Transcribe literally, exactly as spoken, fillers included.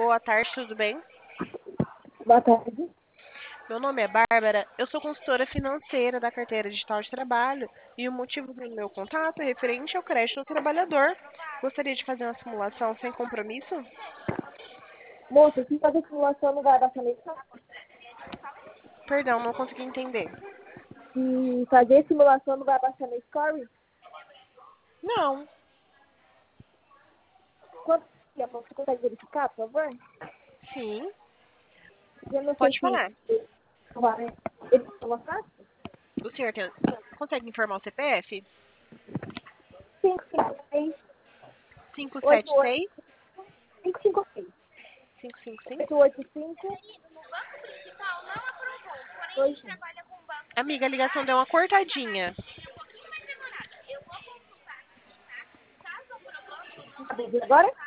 Boa tarde, tudo bem? Boa tarde. Meu nome é Bárbara, eu sou consultora financeira da carteira digital de trabalho e o motivo do meu contato é referente ao crédito do trabalhador. Gostaria de fazer uma simulação sem compromisso? Moça, se fazer simulação não vai abaixar minha score? Perdão, não consegui entender. Se fazer simulação não vai abaixar minha score? Não, Quanto que é? Você consegue verificar, por favor? sim, Eu não sei pode se falar. vai. Ele falou fácil? O senhor tem- consegue informar o C P F? cinco cinco seis Cinco oito sete oito seis cinco cinco seis cinco cinco cinco. oito oito cinco dois um. Amiga, a ligação deu uma cortadinha. Agora?